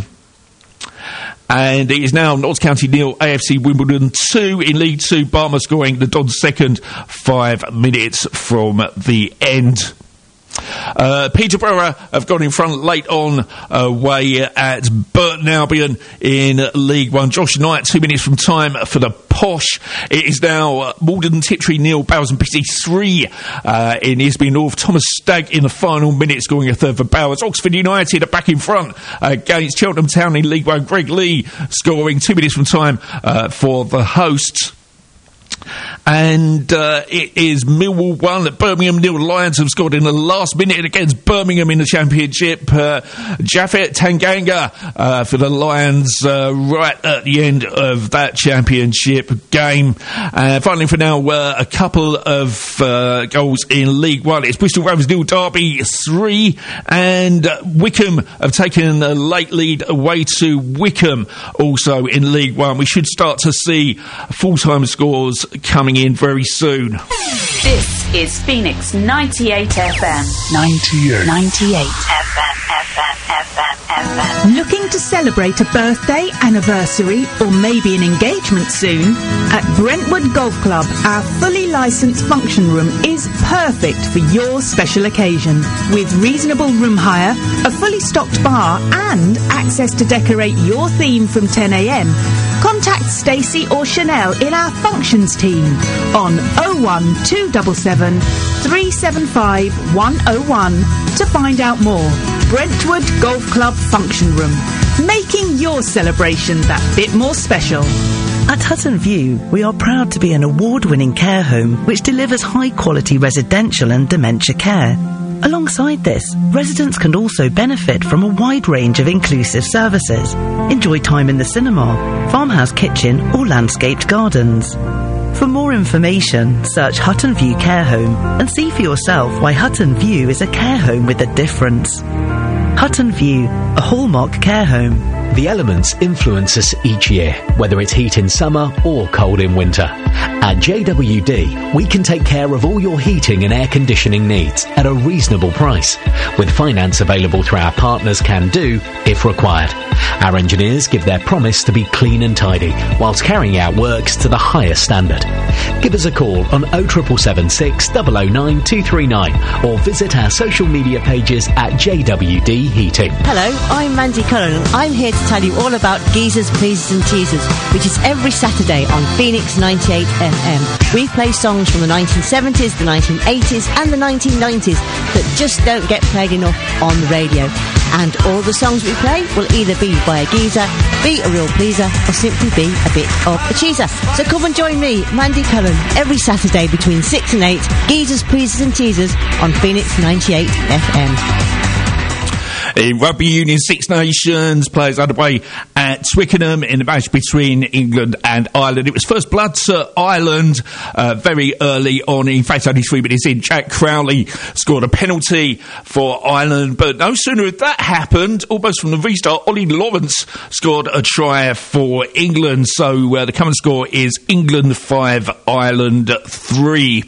And it is now Notts County nil, A F C Wimbledon two in League Two. Barmer scoring the Dons second, five minutes from the end. Uh, Peterborough have gone in front late on away at Burton Albion in League One. Josh Knight, two minutes from time for the Posh. It is now uh, Malden Tiptree nil, Bowers and Pity three uh, in Isby North. Thomas Stagg in the final minute scoring a third for Bowers. Oxford United are back in front against Cheltenham Town in League One. Greg Lee scoring two minutes from time uh, for the hosts. And uh, it is Millwall one at Birmingham nil. Lions have scored in the last minute against Birmingham in the Championship. Uh, Japhet Tanganga uh, for the Lions uh, right at the end of that Championship game. Uh, finally for now, uh, a couple of uh, goals in League One. It's Bristol Rovers nil, Derby three, and uh, Wickham have taken a late lead away to Wickham also in League One. We should start to see full-time scores coming in very soon. This is Phoenix ninety-eight F M. ninety-eight. ninety-eight F M, F M, F M, F M. F M. Looking to celebrate a birthday, anniversary, or maybe an engagement soon? At Brentwood Golf Club, our fully licensed function room is perfect for your special occasion. With reasonable room hire, a fully stocked bar, and access to decorate your theme from ten a m, contact Stacey or Chanel in our functions team on oh one two seven seven, three seven five, one oh one to find out more. Brentwood Golf Club Function Room, making your celebration that bit more special. At Hutton View, we are proud to be an award-winning care home which delivers high-quality residential and dementia care. Alongside this, residents can also benefit from a wide range of inclusive services. Enjoy time in the cinema, farmhouse kitchen or landscaped gardens. For more information, search Hutton View Care Home and see for yourself why Hutton View is a care home with a difference. Hutton View, a hallmark care home. The elements influence us each year, whether it's heat in summer or cold in winter. At J W D, we can take care of all your heating and air conditioning needs at a reasonable price, with finance available through our partners Can Do if required. Our engineers give their promise to be clean and tidy, whilst carrying out works to the highest standard. Give us a call on oh seven seven six, oh oh nine, two three nine or visit our social media pages at J W D Heating. Hello, I'm Mandy Cullen and I'm here to tell you all about Geezers, Pleasers and Teasers, which is every Saturday on Phoenix ninety-eight F M. We play songs from the nineteen seventies, the nineteen eighties and the nineteen nineties that just don't get played enough on the radio. And all the songs we play will either be by a geezer, be a real pleaser, or simply be a bit of a cheeser. So come and join me, Mandy Cullen, every Saturday between six and eight, Geezers, Pleasers and Teasers on Phoenix ninety-eight F M. In Rugby Union Six Nations, players underway at Twickenham in the match between England and Ireland. It was first blood to Ireland uh, very early on. In fact, only three minutes in, Jack Crowley scored a penalty for Ireland. But no sooner had that happened, almost from the restart, Ollie Lawrence scored a try for England. So uh, the current score is England five, Ireland three.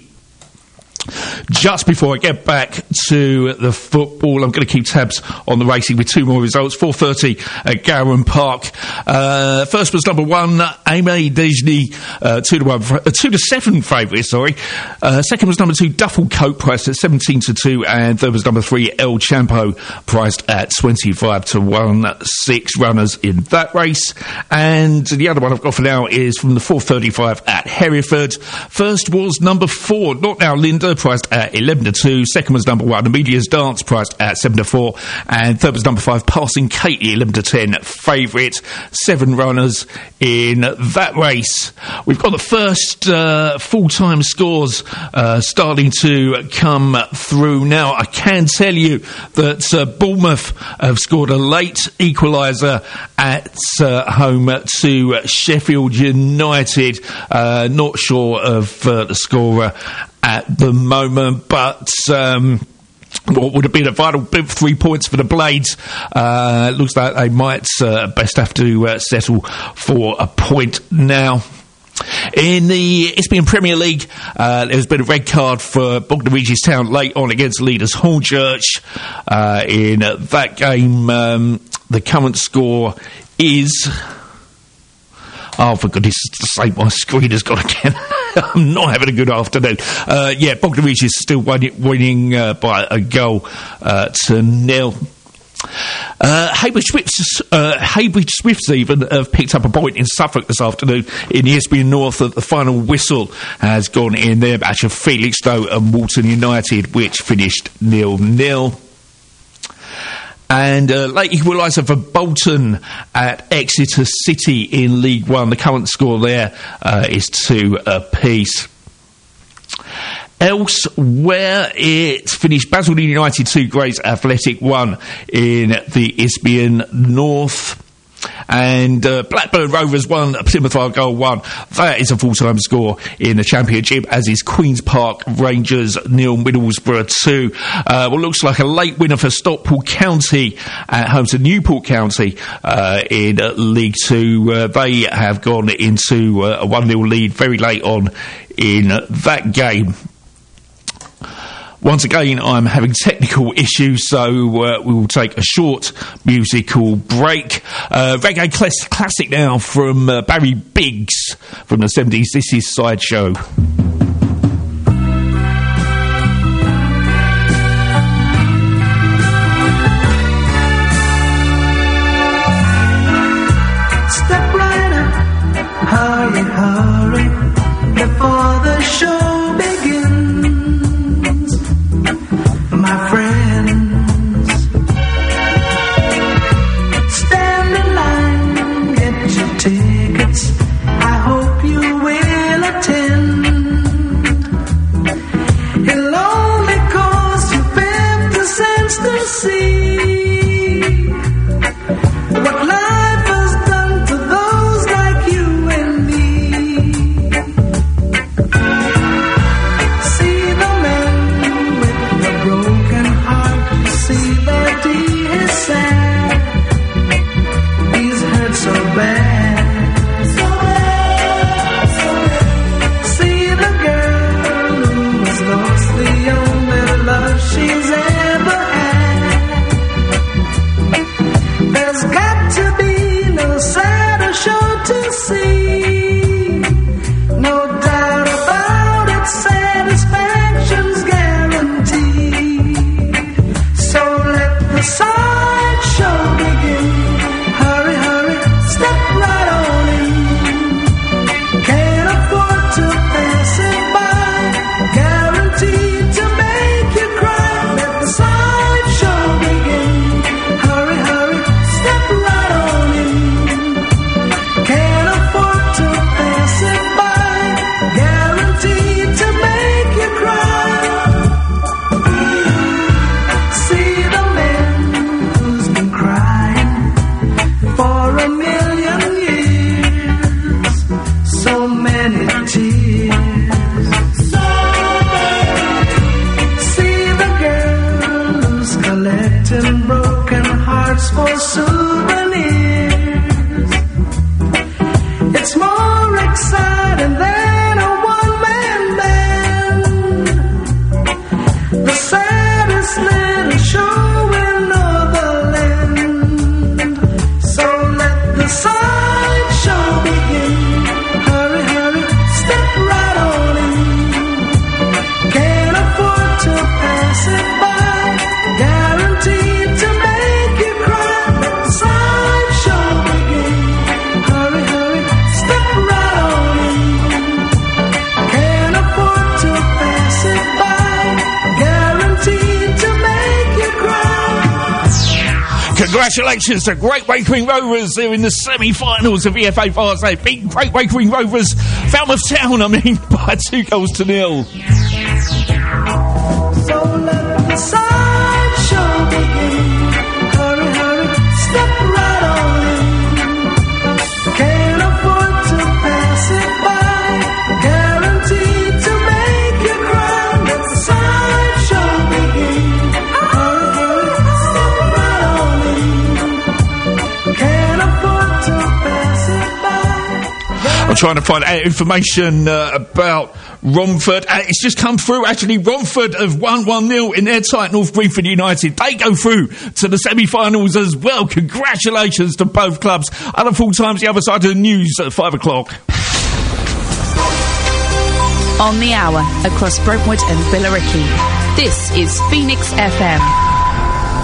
Just before I get back to the football, I'm going to keep tabs on the racing with two more results. four thirty at Gowan Park. Uh, first was number one, Aimee Desney, uh, two to one, uh, two to seven favourite, sorry. Uh, second was number two, Duffel Coat, priced at seventeen to two, and third was number three, El Champo, priced at twenty-five to one. Six runners in that race. And the other one I've got for now is from the four thirty-five at Hereford. First was number four, Not Now Linda, priced at eleven to two. Second was number one, Amelia's Dance, priced at seven to four. And third was number five, Passing Katie, eleven to ten favourite. Seven runners in that race. We've got the first uh, full-time scores uh, starting to come through now. I can tell you that uh, Bournemouth have scored a late equaliser at uh, home to Sheffield United. Uh, not sure of uh, the scorer at the moment, but um, what would have been a vital three points for the Blades. Uh, looks like they might uh, best have to uh, settle for a point now. In the Isthmian Premier League, uh, there's been a red card for Bognor Regis Town late on against leaders Hornchurch. Uh, in that game, um, the current score is... Oh, for goodness sake, my screen has gone again. I'm not having a good afternoon. Uh, yeah, Bognor Regis is still winning, winning uh, by a goal uh, to nil. Uh, Hayward Swifts, uh, Hayward Swifts even have picked up a point in Suffolk this afternoon in the Isthmian North. That the final whistle has gone in their match of Felixstowe and Walton United, which finished nil nil. And uh, late equaliser for Bolton at Exeter City in League One. The current score there uh, is two apiece. Elsewhere, it finished Basildon United two, Grays Athletic one in the Isthmian North. And uh, Blackburn Rovers one, Plymouth Argyle one. That is a full-time score in the Championship, as is Queen's Park Rangers nil, Middlesbrough two. Uh, what looks like a late winner for Stockport County at home to Newport County uh, in uh, League Two. Uh, they have gone into uh, a one nil lead very late on in uh, that game. Once again, I'm having technical issues, so uh, we will take a short musical break. Uh, reggae cl- classic now from uh, Barry Biggs from the seventies. This is Sideshow. Step right up, hurry, hurry, before the show begins, my friends. Stand in line, get your tickets, I hope you will attend. It'll only cost you fifty cents to see what life has done to those like you and me. See the man with the broken heart, see that he is sad, he's hurt so bad, so bad, so bad. See the girl who has lost the only love she's ever had. There's got to be no sadder show to see. No doubt about it, satisfaction's guaranteed. So let the sideshow begin. Hurry, hurry, step right on in. Can't afford to pass it by. Guaranteed to make you cry. Let the sideshow begin. Hurry, hurry, step right on in. Can't afford to pass it by. Guaranteed to make you cry. See the man who's been crying for a million years. So many tears. So many. See the girl who's collecting broken hearts for souvenirs. It's more exciting than a one-man band. The saddest little show in all the land. So let the sideshow begin. Hurry, hurry, step right on in. Can't afford to pass it by. Guaranteed to make you cry. Let the sideshow begin. Hurry, hurry, step right on in. Can't afford to pass it by. Guaranteed to make you cry. Congratulations to Great Wakering Rovers. They're in the semi-finals of E F A Fast Eight. Beat Great Wakering Rovers, Falmouth Town, I mean, by two goals to nil. So let the sideshow begin. Hurry, hurry, step right on in. Can't afford to pass it by. Guaranteed to make you cry. Let the sideshow begin. Hurry, hurry, step right on in. Can't afford to pass it by. I'm trying to find out information uh, about Romford. Uh, it's just come through. Actually, Romford have won one nil in their tight North Greenford United. They go through to the semi-finals as well. Congratulations to both clubs. Other full times the other side of the news at five o'clock. On the hour across Brentwood and Billericay. This is Phoenix F M.